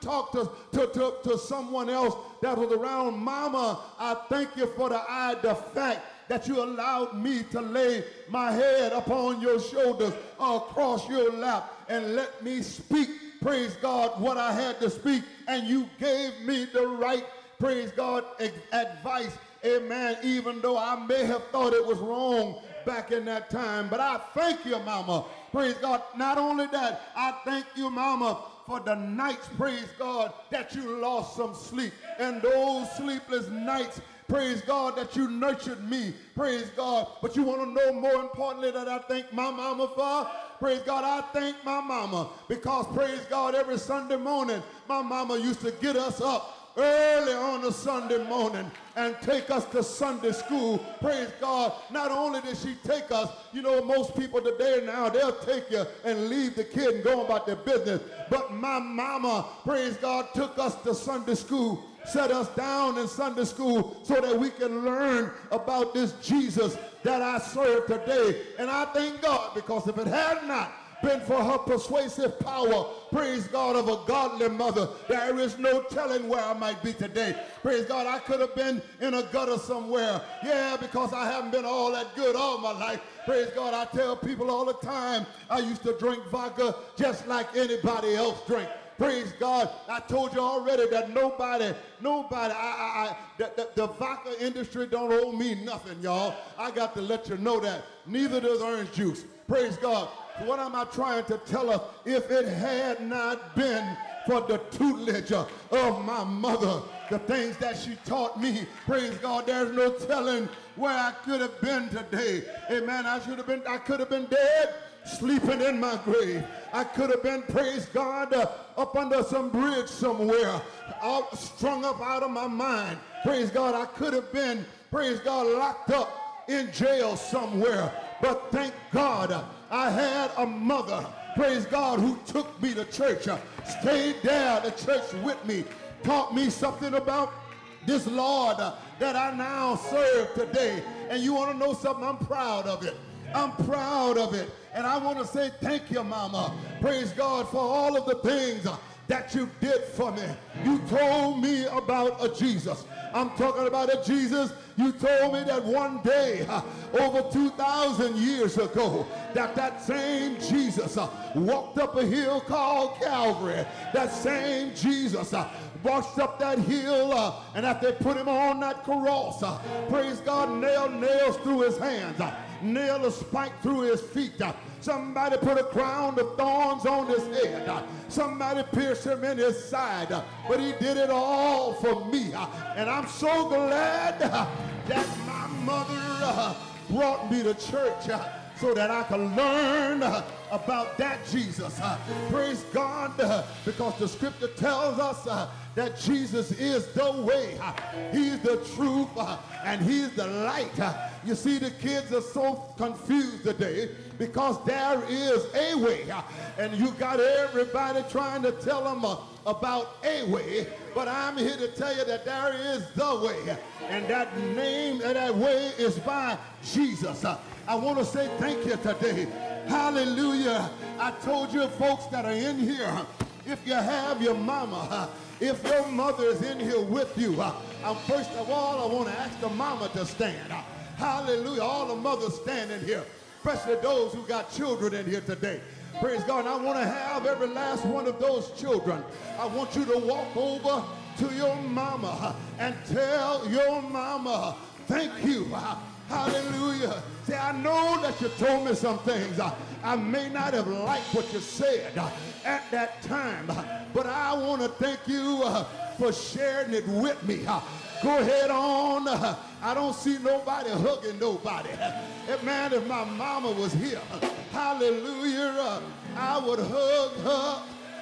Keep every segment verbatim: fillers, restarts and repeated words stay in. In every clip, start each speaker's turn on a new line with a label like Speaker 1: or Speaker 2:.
Speaker 1: talk to, to, to, to someone else that was around, Mama, I thank you for the, I, the fact that you allowed me to lay my head upon your shoulders across your lap and let me speak, praise God, what I had to speak, and you gave me the right, praise God, advice, amen, even though I may have thought it was wrong back in that time. But I thank you, Mama, praise God. Not only that, I thank you, Mama, for the nights, praise God, that you lost some sleep, and those sleepless nights, praise God, that you nurtured me, praise God. But you want to know more importantly that I thank my mama for? Praise God, I thank my mama because, praise God, every Sunday morning, my mama used to get us up early on a Sunday morning and take us to Sunday school. Praise God. Not only did she take us, you know, most people today now, they'll take you and leave the kid and go about their business. But my mama, praise God, took us to Sunday school, set us down in Sunday school so that we can learn about this Jesus that I serve today. And I thank God, because if it had not been for her persuasive power, praise God, of a godly mother, there is no telling where I might be today. Praise God, I could have been in a gutter somewhere. Yeah, because I haven't been all that good all my life. Praise God, I tell people all the time, I used to drink vodka just like anybody else drink. Praise God. I told you already that nobody, nobody, I, I, I the, the, the vodka industry don't owe me nothing, y'all. I got to let you know that. Neither does orange juice. Praise God. What am I trying to tell us? If it had not been for the tutelage of my mother, the things that she taught me, praise God, there's no telling where I could have been today. Amen. I should have been, I could have been dead, sleeping in my grave. I could have been, praise God, uh, up under some bridge somewhere, all strung up out of my mind. Praise God, I could have been, praise God, locked up in jail somewhere. But thank God uh, I had a mother, praise God, who took me to church, uh, stayed there at the church with me, taught me something about this Lord uh, that I now serve today. And you want to know something? I'm proud of it. I'm proud of it. And I want to say thank you, Mama. Praise God for all of the things uh, that you did for me. You told me about a Jesus. I'm talking about a Jesus. You told me that one day, uh, over two thousand years ago, that that same Jesus uh, walked up a hill called Calvary. That same Jesus uh, walked up that hill, uh, and after they put him on that cross, uh, praise God, nailed nails through his hands, uh, nailed a spike through his feet. Uh, somebody put a crown of thorns on his head. Uh, somebody pierced him in his side. Uh, but he did it all for me. Uh, and I'm so glad uh, that my mother uh, brought me to church uh, so that I could learn uh, about that Jesus. Uh, praise God, uh, because the scripture tells us uh, that Jesus is the way, uh, he's the truth, uh, and he's the light. Uh, you see, the kids are so confused today because there is a way, uh, and you got everybody trying to tell them uh, about a way, but I'm here to tell you that there is the way, and that name and that way is by Jesus. Uh, I want to say thank you today. Hallelujah. I told you folks that are in here, if you have your mama, if your mother is in here with you, um, first of all, I want to ask the mama to stand. Hallelujah. All the mothers standing here, especially those who got children in here today. Praise God. And I want to have every last one of those children. I want you to walk over to your mama and tell your mama, thank you. Hallelujah. See, I know that you told me some things. I, I may not have liked what you said uh, at that time, uh, but I want to thank you uh, for sharing it with me. Uh, go ahead on. Uh, I don't see nobody hugging nobody. Uh, man, if my mama was here, uh, hallelujah, uh, I would hug her.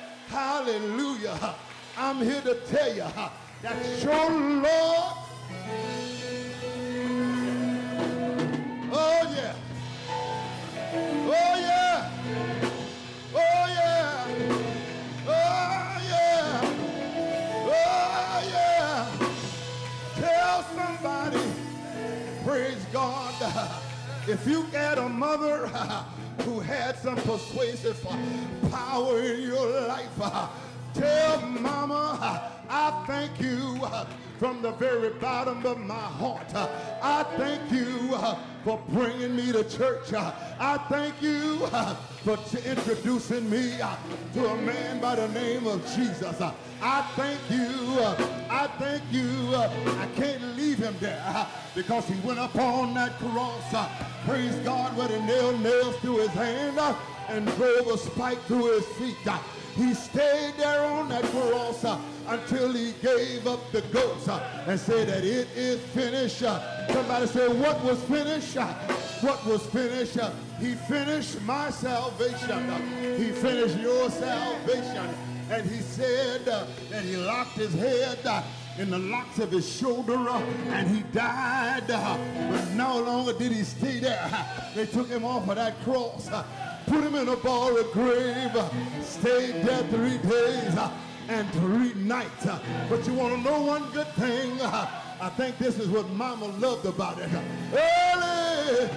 Speaker 1: Hallelujah. Uh, I'm here to tell you uh, that your Lord, oh yeah. Oh yeah. Oh yeah. Oh yeah. Oh yeah. Tell somebody, praise God, if you got a mother who had some persuasive power in your life, tell mama uh, from the very bottom of my heart. Uh, I thank you uh, for bringing me to church. Uh, I thank you uh, for t- introducing me uh, to a man by the name of Jesus. Uh, I thank you. Uh, I thank you. Uh, I can't leave him there uh, because he went up on that cross. Uh, praise God, where he nailed nails through his hand uh, and drove a spike through his feet. Uh, he stayed there on that cross uh, until he gave up the ghost uh, and said that it is finished. Uh, somebody say, what was finished? Uh, what was finished? Uh, he finished my salvation. Uh, he finished your salvation. And he said uh, that he locked his head uh, in the locks of his shoulder uh, and he died. Uh, but no longer did he stay there. They took him off of that cross, uh, put him in a borrowed grave, uh, stayed there three days uh, and three nights. Uh, but you want to know one good thing? Uh, I think this is what Mama loved about it. Early,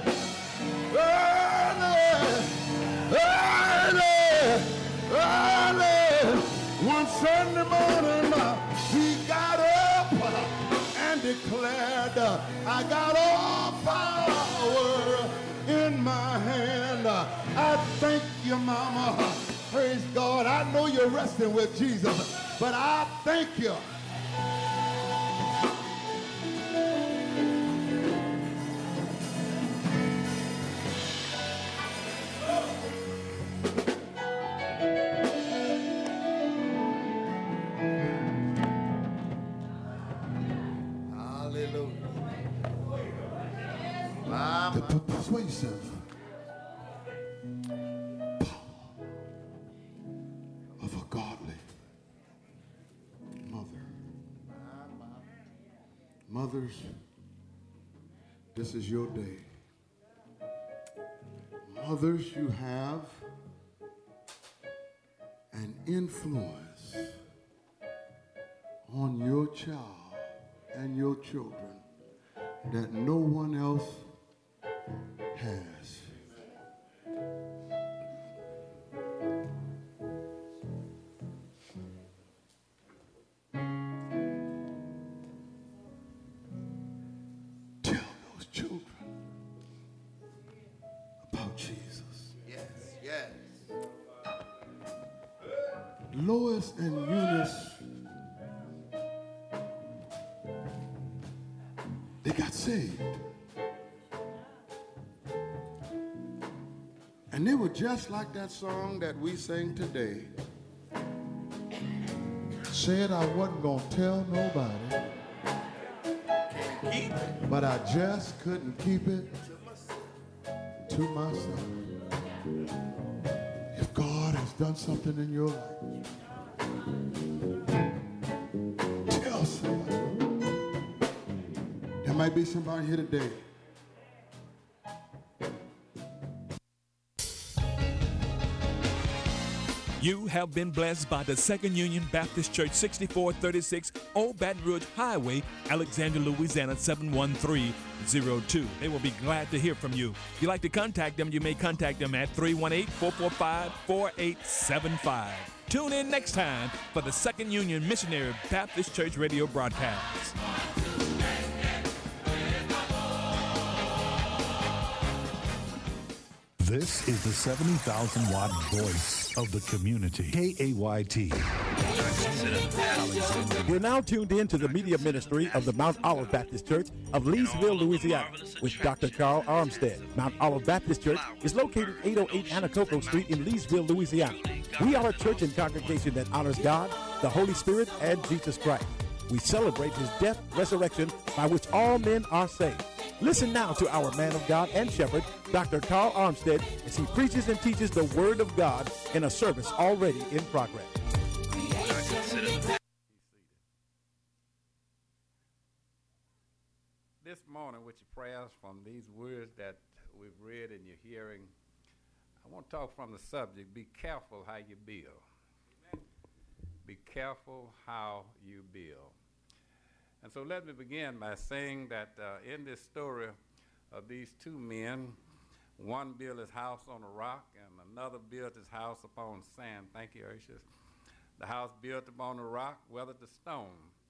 Speaker 1: early, early, early. One Sunday morning, uh, he got up uh, and declared, uh, I got all power in my hand. Uh, I thank you, Mama. Praise God. I know you're resting with Jesus, but I thank you. The persuasive power of a godly mother. Mothers, this is your day. Mothers, you have an influence on your child and your children that no one else has. Tell those children about Jesus.
Speaker 2: Yes, yes.
Speaker 1: Lois and Eunice, they got saved. And they were just like that song that we sang today. Said I wasn't going to tell nobody,
Speaker 2: Can't keep it.
Speaker 1: but I just couldn't keep it to myself. If God has done something in your life, tell somebody. There might be somebody here today.
Speaker 3: You have been blessed by the Second Union Baptist Church, sixty-four thirty-six Old Baton Rouge Highway, Alexandria, Louisiana, seven one three zero two. They will be glad to hear from you. If you'd like to contact them, you may contact them at three one eight, four four five, four eight seven five. Tune in next time for the Second Union Missionary Baptist Church radio broadcast.
Speaker 4: This is the seventy thousand watt voice of the community. K A Y T.
Speaker 5: You're now tuned in to the media ministry of the Mount Olive Baptist Church of Leesville, Louisiana, with Doctor Carl Armstead. Mount Olive Baptist Church is located eight oh eight Anacoco Street in Leesville, Louisiana. We are a church and congregation that honors God, the Holy Spirit, and Jesus Christ. We celebrate his death, resurrection, by which all men are saved. Listen now to our man of God and shepherd, Doctor Carl Armstead, as he preaches and teaches the Word of God in a service already in progress.
Speaker 6: This morning, with your prayers from these words that we've read and you're hearing, I want to talk from the subject, be careful how you build. Be careful how you build. And so let me begin by saying that uh, in this story of these two men, one built his house on a rock and another built his house upon sand. Thank you, Urshus. The house built upon a rock weathered the storm,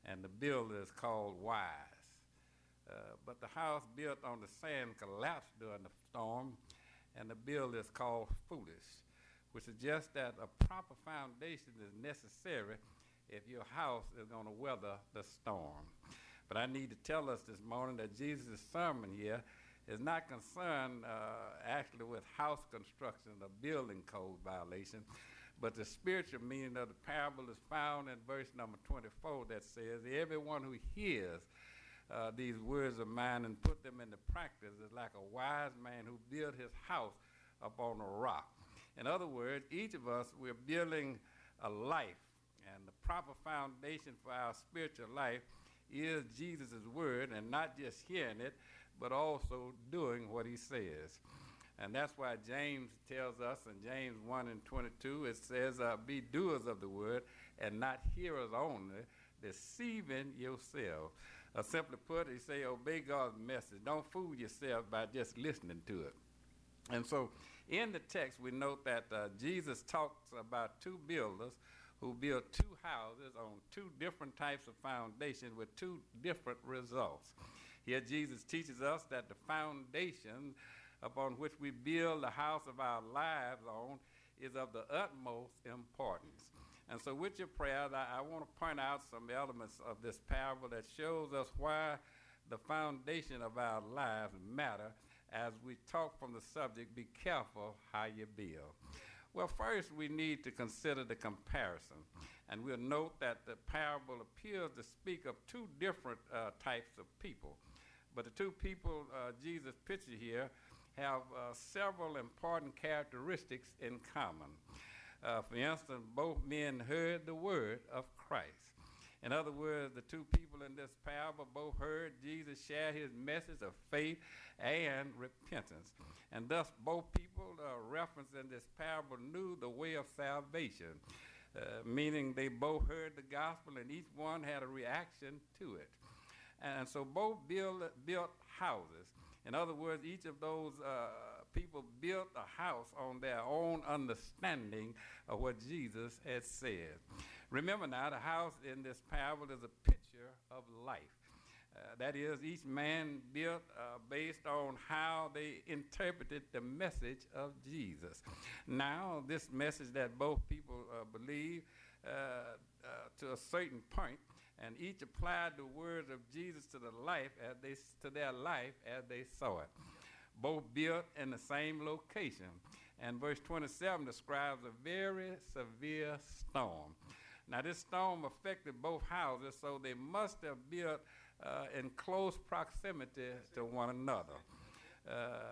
Speaker 6: and the builder is called wise. Uh, but the house built on the sand collapsed during the storm, and the builder is called foolish, which suggests that a proper foundation is necessary if your house is going to weather the storm. But I need to tell us this morning that Jesus' sermon here is not concerned uh, actually with house construction or building code violation, but the spiritual meaning of the parable is found in verse number twenty-four that says, everyone who hears uh, these words of mine and put them into practice is like a wise man who built his house upon a rock. In other words, each of us, we're building a life, and the proper foundation for our spiritual life is Jesus' word, and not just hearing it, but also doing what he says. And that's why James tells us in James one and twenty-two, it says, uh, be doers of the word and not hearers only, deceiving yourself. Uh, simply put, he say, obey God's message. Don't fool yourself by just listening to it. And so in the text, we note that uh, Jesus talks about two builders who built two houses on two different types of foundations with two different results. Here Jesus teaches us that the foundation upon which we build the house of our lives on is of the utmost importance. And so with your prayers, I, I want to point out some elements of this parable that shows us why the foundation of our lives matter as we talk from the subject, be careful how you build. Well, first we need to consider the comparison. And we'll note that the parable appears to speak of two different uh, types of people. But the two people uh, Jesus pictured here have uh, several important characteristics in common. Uh, for instance, both men heard the word of Christ. In other words, the two people in this parable both heard Jesus share his message of faith and repentance. And thus both people uh, referenced in this parable knew the way of salvation, uh, meaning they both heard the gospel and each one had a reaction to it. And so both build, built houses. In other words, each of those uh, people built a house on their own understanding of what Jesus had said. Remember now, the house in this parable is a picture of life. Uh, that is, each man built uh, based on how they interpreted the message of Jesus. Now, this message that both people uh, believe uh, uh, to a certain point, and each applied the words of Jesus to the life as they to their life as they saw it. Both built in the same location. And verse twenty-seven describes a very severe storm. Now this storm affected both houses, so they must have built uh, in close proximity to one another. Uh,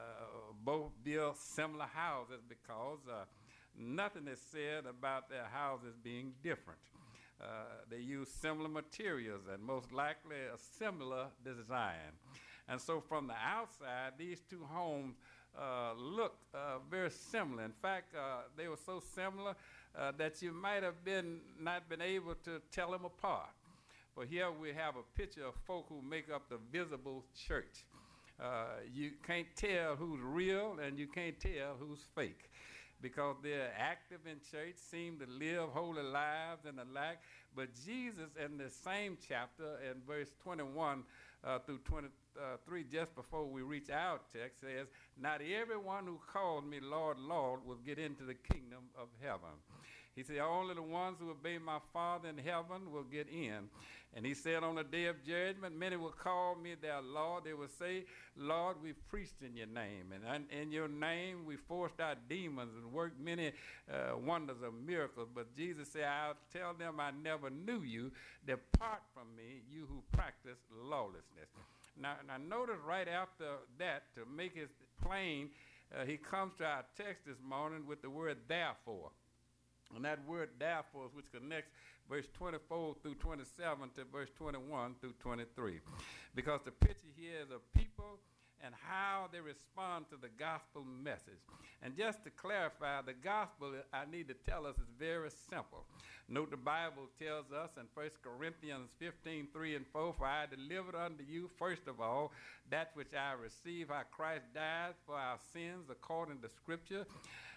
Speaker 6: both built similar houses because uh, nothing is said about their houses being different. Uh, they use similar materials and most likely a similar design. And so from the outside, these two homes uh, look uh, very similar. In fact, uh, they were so similar uh, that you might have been not been able to tell them apart. But here we have a picture of folk who make up the visible church. Uh, you can't tell who's real and you can't tell who's fake, because they're active in church, seem to live holy lives and the like. But Jesus, in the same chapter, in verse twenty-one uh, through twenty-three, just before we reach our text, says, not everyone who calls me Lord, Lord will get into the kingdom of heaven. He said, only the ones who obey my Father in heaven will get in. And he said, on the day of judgment, many will call me their Lord. They will say, Lord, we preached in your name. And in your name, we forced out demons and worked many uh, wonders of miracles. But Jesus said, I'll tell them I never knew you. Depart from me, you who practice lawlessness. Now, now notice right after that, to make it plain, uh, he comes to our text this morning with the word therefore. And that word therefore, which connects verse twenty-four through twenty-seven to verse twenty-one through twenty-three. Because the picture here is of people and how they respond to the gospel message. And just to clarify, the gospel, I need to tell us, is very simple. Note the Bible tells us in First Corinthians fifteen, three and four, for I delivered unto you, first of all, that which I received, how Christ died for our sins according to Scripture,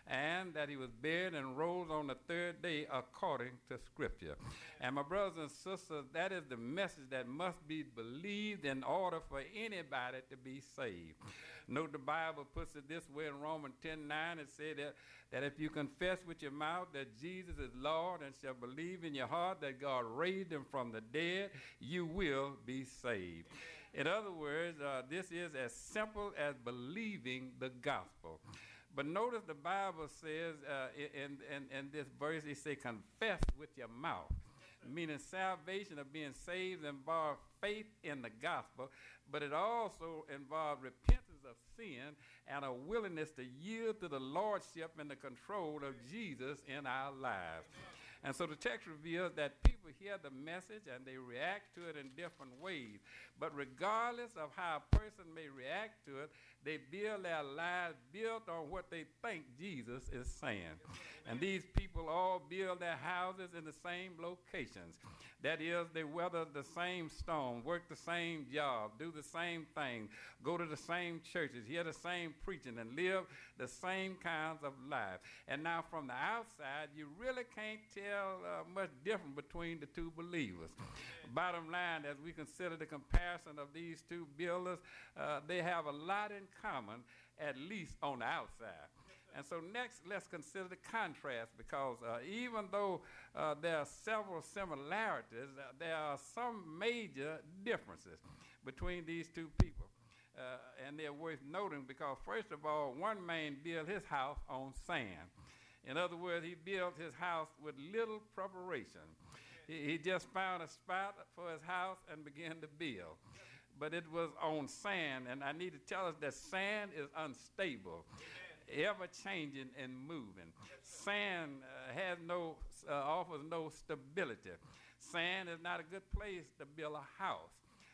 Speaker 6: and that he was buried and rose on the third day according to Scripture. And my brothers and sisters, that is the message that must be believed in order for anybody to be saved. Note the Bible puts it this way in Romans ten nine. It said that, that if you confess with your mouth that Jesus is Lord and shall believe in your heart that God raised him from the dead, you will be saved. In other words, uh, this is as simple as believing the gospel. But notice the Bible says uh, in, in, in this verse, it says, confess with your mouth, meaning salvation of being saved involves faith in the gospel, but it also involves repentance of sin and a willingness to yield to the lordship and the control of Jesus in our lives. And so the text reveals that people hear the message and they react to it in different ways. But regardless of how a person may react to it, they build their lives built on what they think Jesus is saying. And these people all build their houses in the same locations. That is, they weather the same storm, work the same job, do the same thing, go to the same churches, hear the same preaching, and live the same kinds of life. And now from the outside, you really can't tell uh, much difference between the two believers. Bottom line, as we consider the comparison of these two builders, uh, they have a lot in common, at least on the outside. And so next, let's consider the contrast, because uh, even though uh, there are several similarities, uh, there are some major differences between these two people. Uh, and they're worth noting because, first of all, one man built his house on sand. In other words, he built his house with little preparation. He, he just found a spot for his house and began to build. But it was on sand, and I need to tell us that sand is unstable, ever changing and moving. Sand uh, has no, uh, offers no stability. Sand is not a good place to build a house.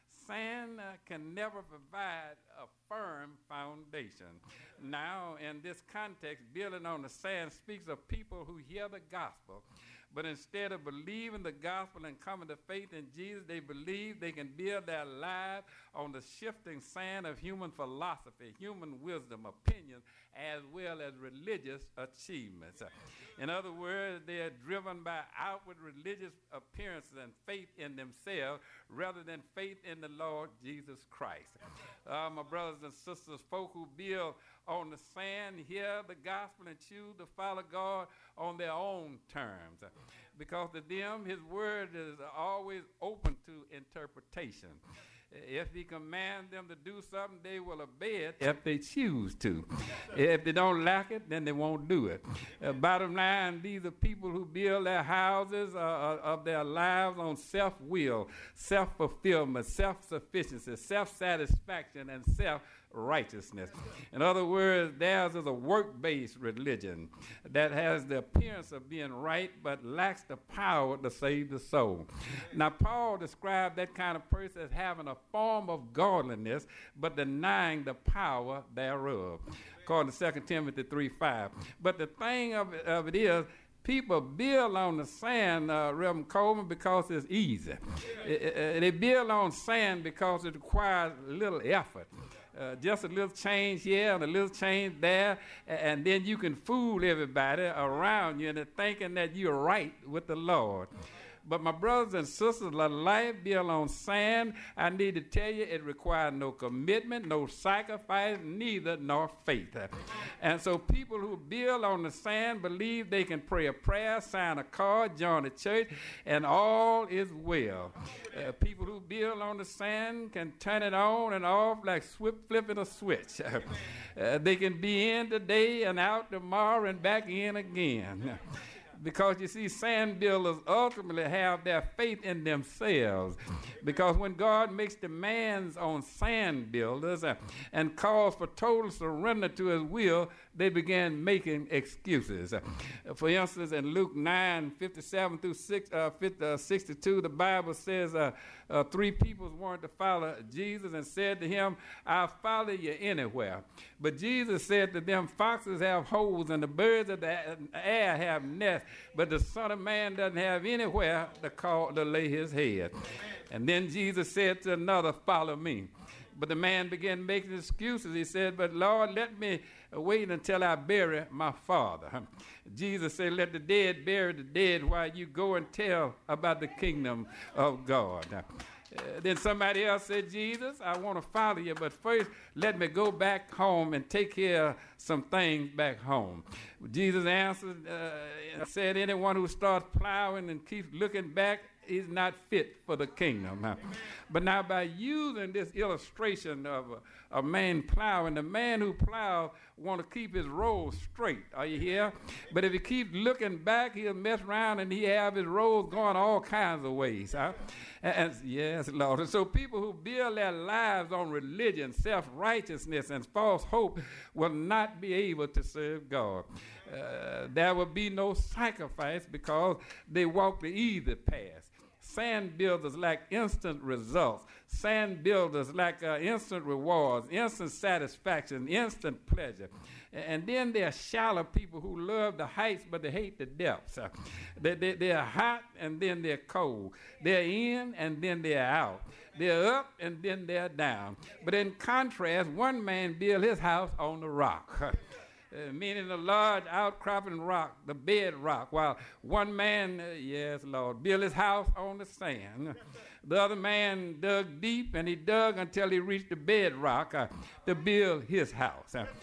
Speaker 6: Sand uh, can never provide a firm foundation. Now, in this context, building on the sand speaks of people who hear the gospel, but instead of believing the gospel and coming to faith in Jesus, they believe they can build their lives on the shifting sand of human philosophy, human wisdom, opinions, as well as religious achievements. In other words, they are driven by outward religious appearances and faith in themselves rather than faith in the Lord Jesus Christ. Uh, my brothers and sisters, folk who build on the sand hear the gospel and choose to follow God on their own terms, because to them his word is always open to interpretation. If he commands them to do something, they will obey it if they choose to. If they don't like it, then they won't do it. Uh, bottom line, these are people who build their houses uh, of their lives on self-will, self-fulfillment, self-sufficiency, self-satisfaction, and self-righteousness. In other words, theirs is a work-based religion that has the appearance of being right but lacks the power to save the soul. Now, Paul described that kind of person as having a form of godliness but denying the power thereof, according to Second Timothy three five. But the thing of it, of it is, people build on the sand, uh, Reverend Coleman, because it's easy. It, it, they build on sand because it requires little effort. Uh, just a little change here and a little change there, and, and then you can fool everybody around you into thinking that you're right with the Lord. But my brothers and sisters, a life built on sand, I need to tell you, it requires no commitment, no sacrifice, neither nor faith. And so people who build on the sand believe they can pray a prayer, sign a card, join a church, and all is well. Uh, people who build on the sand can turn it on and off like swift flipping a switch. uh, they can be in today and out tomorrow and back in again. Because you see, sand builders ultimately have their faith in themselves. Because when God makes demands on sand builders uh, and calls for total surrender to his will, they began making excuses. Uh, for instance, in Luke nine, fifty-seven through six, uh, fifty, uh, sixty-two, the Bible says uh, uh, three people wanted to follow Jesus and said to him, I'll follow you anywhere. But Jesus said to them, foxes have holes and the birds of the air have nests, but the Son of Man doesn't have anywhere to call to lay his head. And then Jesus said to another, follow me. But the man began making excuses. He said, but Lord, let me wait until I bury my father. Jesus said, let the dead bury the dead while you go and tell about the kingdom of God. Uh, then somebody else said, Jesus, I want to follow you, but first let me go back home and take care of some things back home. Jesus answered uh, and said, anyone who starts plowing and keeps looking back is not fit for the kingdom. Uh, but now by using this illustration of a, a man plowing, the man who plows want to keep his road straight. Are you here? But if he keeps looking back, he'll mess around and he have his road going all kinds of ways. Huh? And, and yes, Lord. And so people who build their lives on religion, self-righteousness, and false hope will not be able to serve God. Uh, there will be no sacrifice because they walk the easy path. Sand builders lack instant results. Sand builders lack uh, instant rewards, instant satisfaction, instant pleasure. And then there are shallow people who love the heights, but they hate the depths. Uh, they, they, they're hot, and then they're cold. They're in, and then they're out. They're up, and then they're down. But in contrast, one man built his house on the rock. Uh, meaning a large outcropping rock, the bedrock, while one man, uh, yes, Lord, built his house on the sand. The other man dug deep, and he dug until he reached the bedrock uh, to build his house. Uh,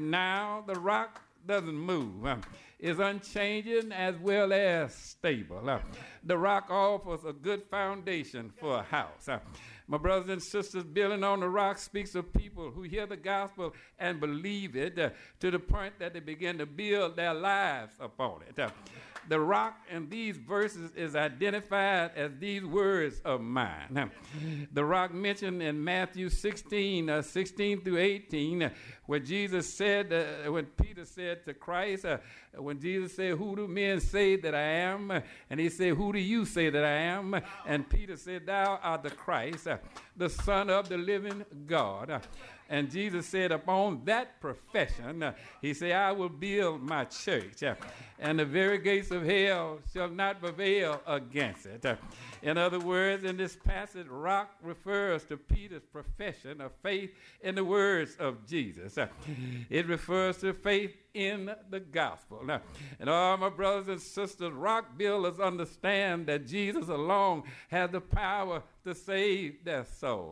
Speaker 6: now the rock doesn't move. Uh, it's unchanging as well as stable. Uh, the rock offers a good foundation for a house. Uh, My brothers and sisters, building on the rock speaks of people who hear the gospel and believe it uh, to the point that they begin to build their lives upon it. Uh, the rock in these verses is identified as these words of mine. Uh, the rock mentioned in Matthew sixteen, uh, sixteen through eighteen, uh, where Jesus said, uh, when Peter said to Christ, uh, when Jesus said, who do men say that I am? And he said, who do you say that I am? And Peter said, thou art the Christ, uh, the Son of the living God. Uh, and Jesus said, upon that profession, uh, he said, I will build my church, uh, and the very gates of hell shall not prevail against it. Uh, in other words, in this passage, rock refers to Peter's profession of faith in the words of Jesus. Uh, it refers to faith in the gospel. Now, and all my brothers and sisters, rock builders understand that Jesus alone has the power to save their soul.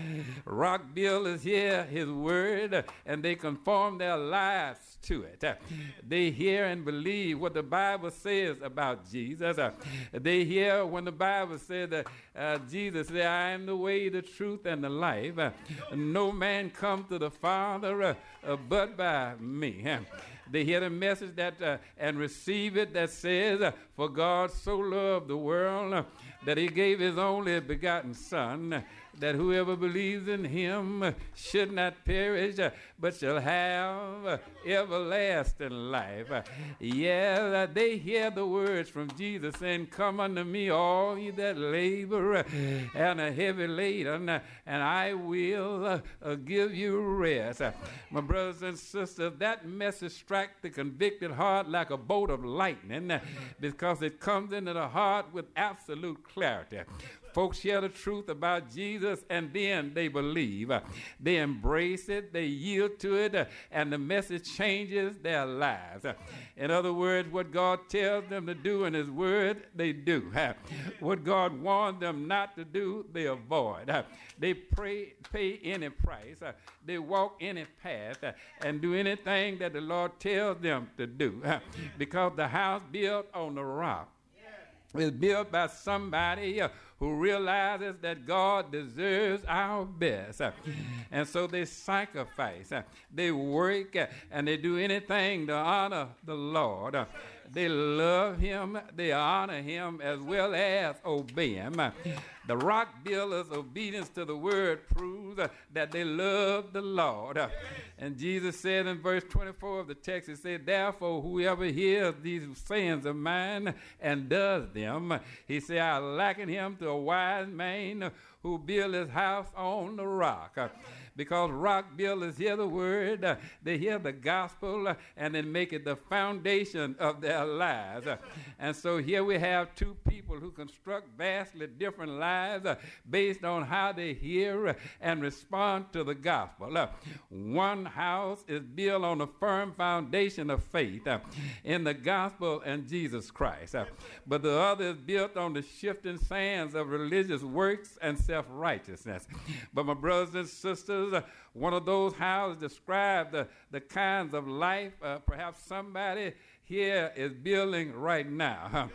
Speaker 6: Rock builders hear his word and they conform their lives to it. They hear and believe what the Bible says about Jesus. They hear when the Bible says that uh, Jesus said, I am the way, the truth, and the life. No man comes to the Father uh, uh, but by me. They hear the message that uh, and receive it that says, uh, for God so loved the world uh, that he gave his only begotten Son, uh, that whoever believes in him uh, should not perish, uh, but shall have uh, everlasting life. Uh, yeah, uh, they hear the words from Jesus saying, come unto me, all ye that labor uh, and are heavy laden, uh, and I will uh, uh, give you rest. Uh, my brothers and sisters, that message strikes the convicted heart like a bolt of lightning uh, because it comes into the heart with absolute clarity. Folks hear the truth about Jesus and then they believe. Uh, they embrace it, they yield to it, uh, and the message changes their lives. Uh, in other words, what God tells them to do in his word, they do. Uh, what God warns them not to do, they avoid. Uh, they pray, pay any price. Uh, they walk any path uh, and do anything that the Lord tells them to do. Uh, because the house built on the rock is built by somebody uh, who realizes that God deserves our best. Uh, and so they sacrifice, uh, they work, uh, and they do anything to honor the Lord. Uh, they love him, they honor him, as well as obey him. Uh, the rock builders' obedience to the word proves uh, that they love the Lord. Uh, and Jesus said in verse twenty-four of the text, he said, therefore, whoever hears these sayings of mine and does them, he said, I liken him to a wise man who built his house on the rock. Uh, because rock builders hear the word, uh, they hear the gospel, uh, and then make it the foundation of their lives. Uh, and so here we have two people who construct vastly different lives lives uh, based on how they hear uh, and respond to the gospel. Uh, one house is built on a firm foundation of faith uh, in the gospel and Jesus Christ, uh, but the other is built on the shifting sands of religious works and self-righteousness. But my brothers and sisters, uh, one of those houses describe the, the kinds of life uh, perhaps somebody here is building right now.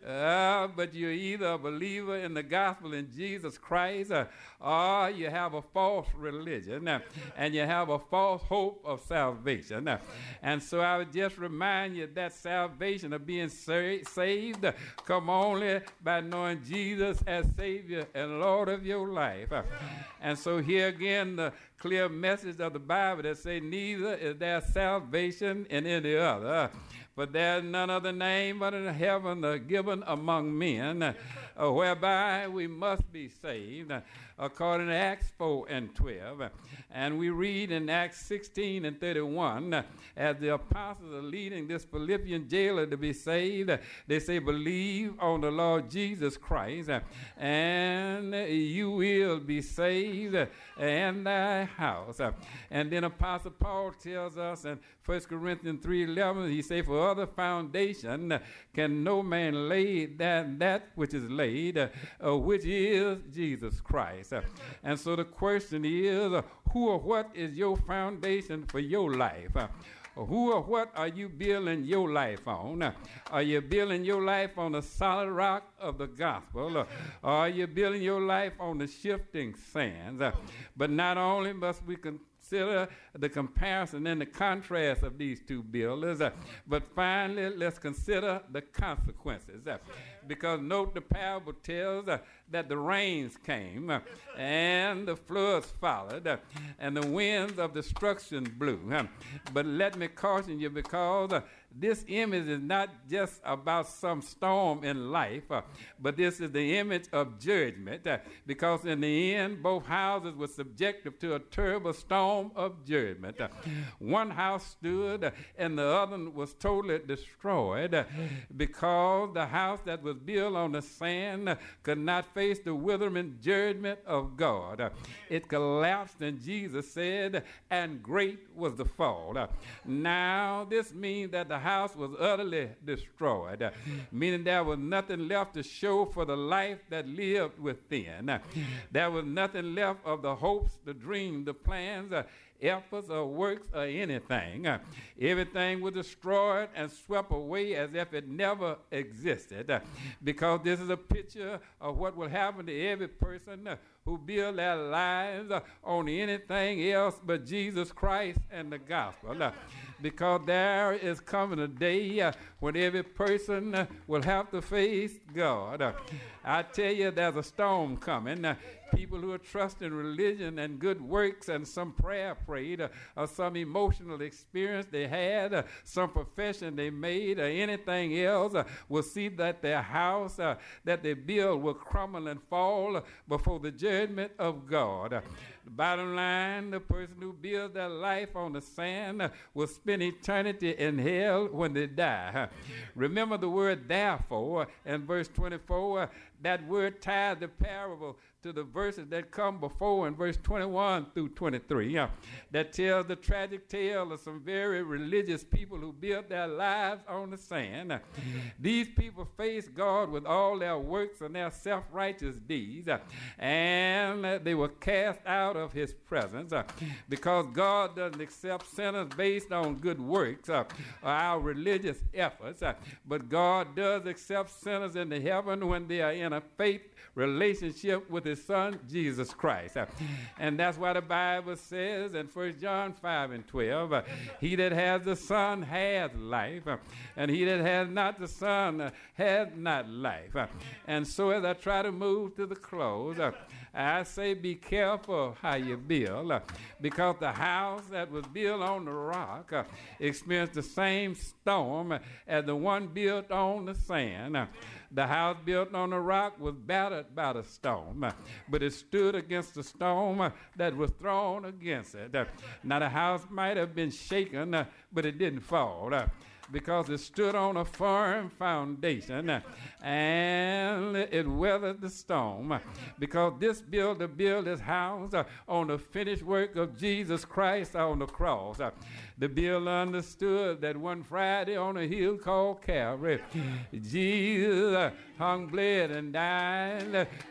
Speaker 6: Uh, but you're either a believer in the gospel in Jesus Christ uh, or you have a false religion uh, and you have a false hope of salvation. Uh, and so I would just remind you that salvation of being sa- saved uh, come only by knowing Jesus as Savior and Lord of your life. Uh, and so here again, the clear message of the Bible that say neither is there salvation in any other. Uh, But there's none other name but in heaven uh, given among men, uh, uh, whereby we must be saved, uh, according to Acts four and twelve. Uh, and we read in Acts sixteen and thirty-one, uh, as the apostles are leading this Philippian jailer to be saved, uh, they say, believe on the Lord Jesus Christ, uh, and you will be saved uh, and thy house. Uh, and then Apostle Paul tells us in First Corinthians three eleven, he says, for other foundation uh, can no man lay than that which is laid, uh, uh, which is Jesus Christ. Uh, and so the question is, uh, who or what is your foundation for your life? Uh, Who or what are you building your life on? Uh, Are you building your life on the solid rock of the gospel? Uh, Or are you building your life on the shifting sands? Uh, But not only must we consider the comparison and the contrast of these two builders, uh, but finally let's consider the consequences. Uh, Because note the parable tells uh, that the rains came uh, and the floods followed uh, and the winds of destruction blew. Uh, but let me caution you, because uh, this image is not just about some storm in life, uh, but this is the image of judgment, uh, because in the end, both houses were subjected to a terrible storm of judgment. Uh, one house stood uh, and the other was totally destroyed uh, because the house that was built on the sand uh, could not face the withering judgment of God. Uh, it collapsed, and Jesus said, and great was the fall. Uh, now, this means that the house was utterly destroyed, uh, meaning there was nothing left to show for the life that lived within. Uh, there was nothing left of the hopes, the dreams, the plans, uh, efforts or works or anything. Uh, everything was destroyed and swept away as if it never existed, uh, because this is a picture of what will happen to every person uh, who build their lives uh, on anything else but Jesus Christ and the gospel. Uh, because there is coming a day uh, when every person uh, will have to face God. Uh, I tell you, there's a storm coming. Uh, people who are trusting religion and good works and some prayer prayed, uh, or some emotional experience they had, uh, some profession they made, or anything else, uh, will see that their house uh, that they build will crumble and fall uh, before the judgment of God. Uh, the bottom line, the person who builds their life on the sand uh, will spend eternity in hell when they die. Uh, remember the word therefore in verse twenty-four. Uh, that word ties the parable to the verses that come before in verse twenty-one through twenty-three, uh, that tells the tragic tale of some very religious people who built their lives on the sand. Uh, these people faced God with all their works and their self-righteous deeds, uh, and uh, they were cast out of his presence, uh, because God doesn't accept sinners based on good works uh, or our religious efforts, uh, but God does accept sinners into heaven when they are in a faith relationship with his son, Jesus Christ. Uh, and that's why the Bible says in First John five and twelve, uh, he that has the Son has life, uh, and he that has not the Son uh, has not life. Uh, and so as I try to move to the close, uh, I say be careful how you build, uh, because the house that was built on the rock uh, experienced the same storm uh, as the one built on the sand. Uh, The house built on the rock was battered by the storm, uh, but it stood against the storm uh, that was thrown against it. Uh, now the house might have been shaken, uh, but it didn't fall. Uh, because it stood on a firm foundation uh, and it weathered the storm. uh, Because this builder built his house uh, on the finished work of Jesus Christ on the cross. Uh, The builder understood that one Friday on a hill called Calvary, Jesus uh, hung, bled, and died. uh,